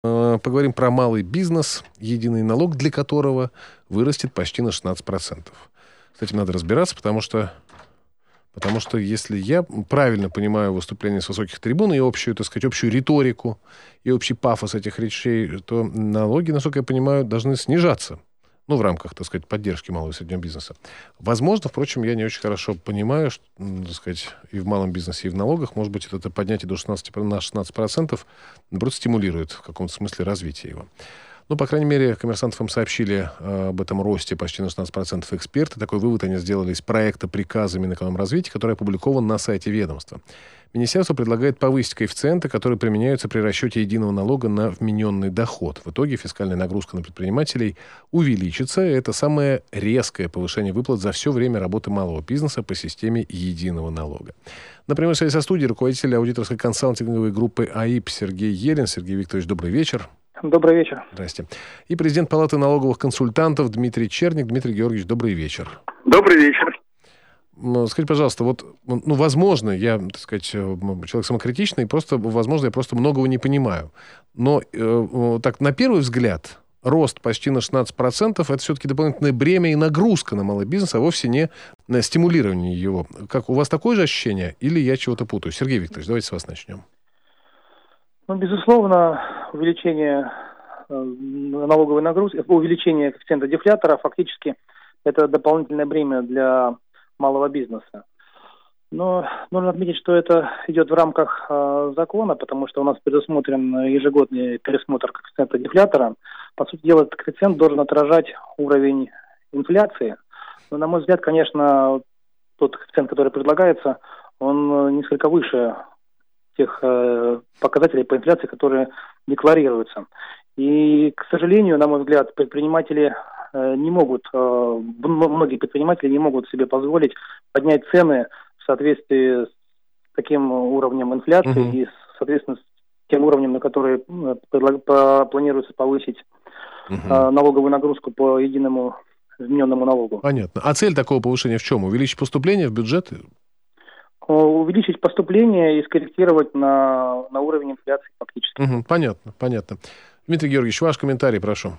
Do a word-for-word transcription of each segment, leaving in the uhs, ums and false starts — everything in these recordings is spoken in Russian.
Поговорим про малый бизнес, единый налог для которого вырастет почти на шестнадцать процентов. С этим надо разбираться, потому что, потому что если я правильно понимаю выступление с высоких трибун и общую, так сказать, общую риторику и общий пафос этих речей, то налоги, насколько я понимаю, должны снижаться. Ну, в рамках, так сказать, поддержки малого и среднего бизнеса. Возможно, впрочем, я не очень хорошо понимаю, что, так сказать, и в малом бизнесе, и в налогах, может быть, это поднятие до шестнадцати, на шестнадцать процентов наоборот, стимулирует в каком-то смысле развитие его. Ну, по крайней мере, «Коммерсант» вам сообщили э, об этом росте почти на шестнадцать процентов эксперты. Такой вывод они сделали из проекта приказа Минэкономразвития, который опубликован на сайте ведомства. Министерство предлагает повысить коэффициенты, которые применяются при расчете единого налога на вмененный доход. В итоге фискальная нагрузка на предпринимателей увеличится. И это самое резкое повышение выплат за все время работы малого бизнеса по системе единого налога. Например, в связи со студией руководитель аудиторской консалтинговой группы АИП Сергей Елин. Сергей Викторович, добрый вечер. Добрый вечер. Здрасте. И президент Палаты налоговых консультантов Дмитрий Черник. Дмитрий Георгиевич, добрый вечер. Добрый вечер. Скажите, пожалуйста, вот, ну, возможно, я, так сказать, человек самокритичный, просто, возможно, я просто многого не понимаю. Но э, так, на первый взгляд, рост почти на шестнадцать процентов – это все-таки дополнительное бремя и нагрузка на малый бизнес, а вовсе не на стимулирование его. Как, у вас такое же ощущение или я чего-то путаю? Сергей Викторович, давайте с вас начнем. Ну, безусловно, увеличение э, налоговой нагрузки, увеличение коэффициента дефлятора фактически это дополнительное бремя для малого бизнеса. Но нужно отметить, что это идет в рамках э, закона, потому что у нас предусмотрен ежегодный пересмотр коэффициента дефлятора. По сути дела, этот коэффициент должен отражать уровень инфляции. Но, на мой взгляд, конечно, тот коэффициент, который предлагается, он несколько выше тех э, показателей по инфляции, которые декларируются. И, к сожалению, на мой взгляд, предприниматели э, не могут, э, многие предприниматели не могут себе позволить поднять цены в соответствии с таким уровнем инфляции uh-huh. и, соответственно, с тем уровнем, на который предлаг, по, планируется повысить uh-huh. э, налоговую нагрузку по единому вмененному налогу. Понятно. А цель такого повышения в чем? Увеличить поступление в бюджет? Увеличить поступление и скорректировать на, на уровень инфляции фактически. Угу, понятно, понятно. Дмитрий Георгиевич, ваш комментарий, прошу.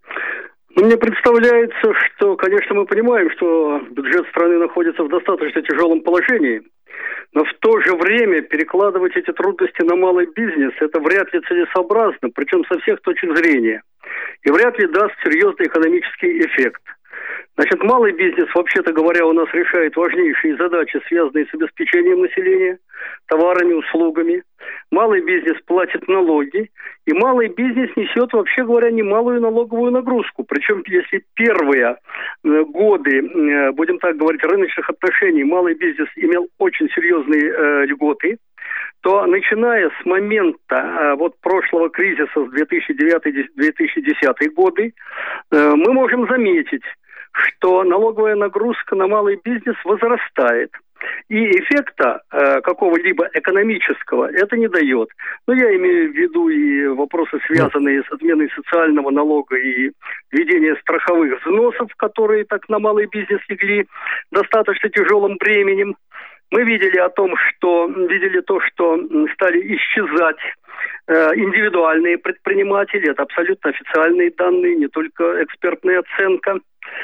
Мне представляется, что, конечно, мы понимаем, что бюджет страны находится в достаточно тяжелом положении, но в то же время перекладывать эти трудности на малый бизнес – это вряд ли целесообразно, причем со всех точек зрения, и вряд ли даст серьезный экономический эффект. Значит, малый бизнес, вообще-то говоря, у нас решает важнейшие задачи, связанные с обеспечением населения, товарами, услугами. Малый бизнес платит налоги, и малый бизнес несет, вообще говоря, немалую налоговую нагрузку. Причем, если первые годы, будем так говорить, рыночных отношений малый бизнес имел очень серьезные э, льготы, то начиная с момента э, вот прошлого кризиса с две тысячи девятый — две тысячи десятый годы, э, мы можем заметить, что налоговая нагрузка на малый бизнес возрастает. И эффекта э, какого-либо экономического это не дает. Но я имею в виду и вопросы, связанные с отменой социального налога и введение страховых взносов, которые так на малый бизнес легли достаточно тяжелым бременем. Мы видели о том, что видели то, что стали исчезать э, индивидуальные предприниматели. Это абсолютно официальные данные, не только экспертная оценка.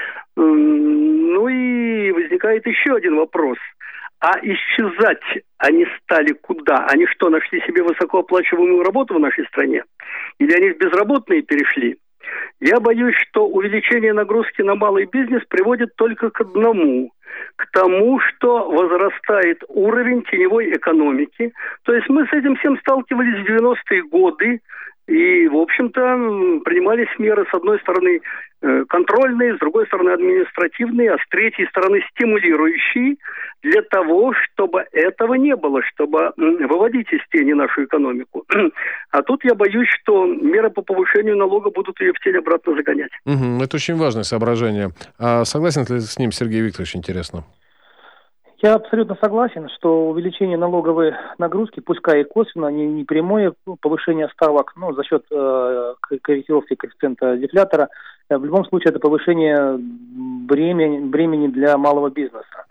Ну и возникает еще один вопрос. А исчезать они стали куда? Они что, нашли себе высокооплачиваемую работу в нашей стране? Или они в безработные перешли? Я боюсь, что увеличение нагрузки на малый бизнес приводит только к одному. К тому, что возрастает уровень теневой экономики. То есть мы с этим всем сталкивались в девяностые годы. И, в общем-то, принимались меры, с одной стороны, контрольные, с другой стороны, административные, а с третьей стороны, стимулирующие, для того, чтобы этого не было, чтобы выводить из тени нашу экономику. А тут я боюсь, что меры по повышению налога будут ее в тень обратно загонять. Угу, это очень важное соображение. А согласен ли с ним Сергей Викторович, интересно? Я абсолютно согласен, что увеличение налоговой нагрузки, пускай и косвенно, не, не прямое повышение ставок, но за счет э, корректировки коэффициента дефлятора, э, в любом случае это повышение бремени, бремени для малого бизнеса.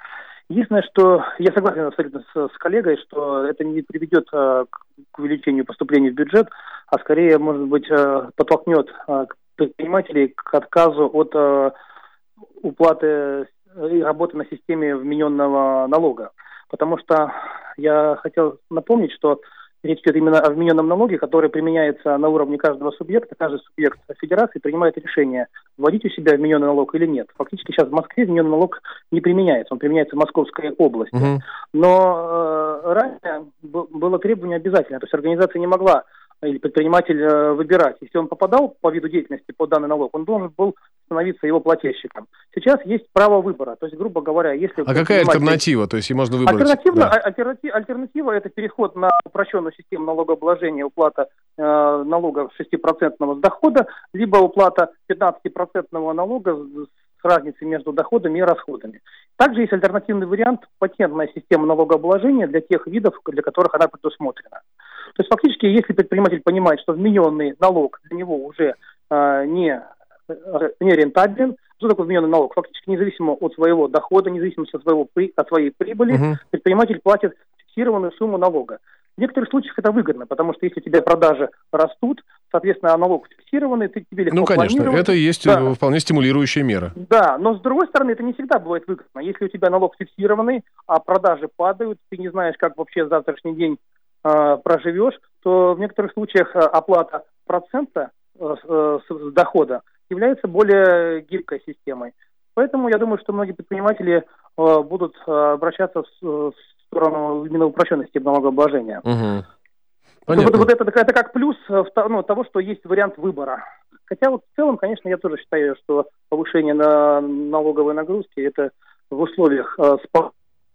Единственное, что я согласен абсолютно с, с коллегой, что это не приведет а, к, к увеличению поступлений в бюджет, а скорее, может быть, а, подтолкнет а, предпринимателей к отказу от а, уплаты и работы на системе вмененного налога. Потому что я хотел напомнить, что речь идет именно о вмененном налоге, который применяется на уровне каждого субъекта. Каждый субъект федерации принимает решение, вводить у себя вмененный налог или нет. Фактически сейчас в Москве вмененный налог не применяется, он применяется в Московской области. Uh-huh. Но э, ранее б- было требование обязательное, то есть организация не могла или предприниматель э, выбирать. Если он попадал по виду деятельности под данный налог, он должен был становиться его плательщиком. Сейчас есть право выбора. То есть, грубо говоря, если... А какая альтернатива? То есть, и можно выбрать... Альтернатива, да. альтернатива, альтернатива – это переход на упрощенную систему налогообложения, уплата э, налога шестипроцентного с дохода, либо уплата пятнадцатипроцентного налога с разницей между доходами и расходами. Также есть альтернативный вариант – патентная система налогообложения для тех видов, для которых она предусмотрена. То есть, фактически, если предприниматель понимает, что вмененный налог для него уже э, не... не рентабелен. Что такое вмененный налог? Фактически независимо от своего дохода, независимо от, своего, от своей прибыли, uh-huh. предприниматель платит фиксированную сумму налога. В некоторых случаях это выгодно, потому что если у тебя продажи растут, соответственно, налог фиксированный, ты тебе легко Ну, конечно, это и есть да. вполне стимулирующая мера. Да, но с другой стороны, это не всегда бывает выгодно. Если у тебя налог фиксированный, а продажи падают, ты не знаешь, как вообще завтрашний день э, проживешь, то в некоторых случаях оплата процента э, э, с дохода является более гибкой системой. Поэтому я думаю, что многие предприниматели э, будут э, обращаться в, в сторону именно упрощенной системы налогообложения. Угу. Вот, вот это, это как плюс ну, того, что есть вариант выбора. Хотя вот в целом, конечно, я тоже считаю, что повышение на налоговой нагрузки это в условиях э, спа...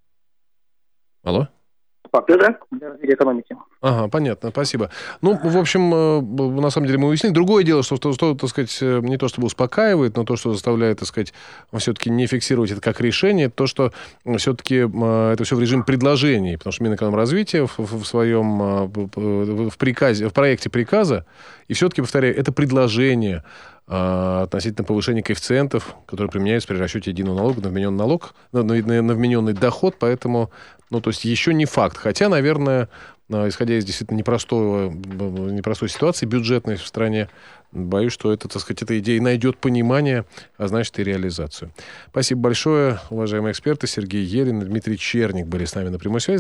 Алло? Да, для развития экономики. Ага, понятно, спасибо. Ну, в общем, на самом деле мы уяснили. Другое дело, что, что, что, так сказать, не то чтобы успокаивает, но то, что заставляет, так сказать, все-таки не фиксировать это как решение, то, что все-таки это все в режиме предложений, потому что Минэкономразвития в, в своем в приказе, в проекте приказа, и все-таки, повторяю, это предложение относительно повышения коэффициентов, которые применяются при расчете единого налога на вмененный налог, на, на, на вмененный доход, поэтому, ну, то есть еще не факт. Хотя, наверное, исходя из действительно непростого, непростой ситуации бюджетной в стране, боюсь, что это, так сказать, эта идея найдет понимание, а значит и реализацию. Спасибо большое, уважаемые эксперты. Сергей Ерин и Дмитрий Черник были с нами на прямой связи.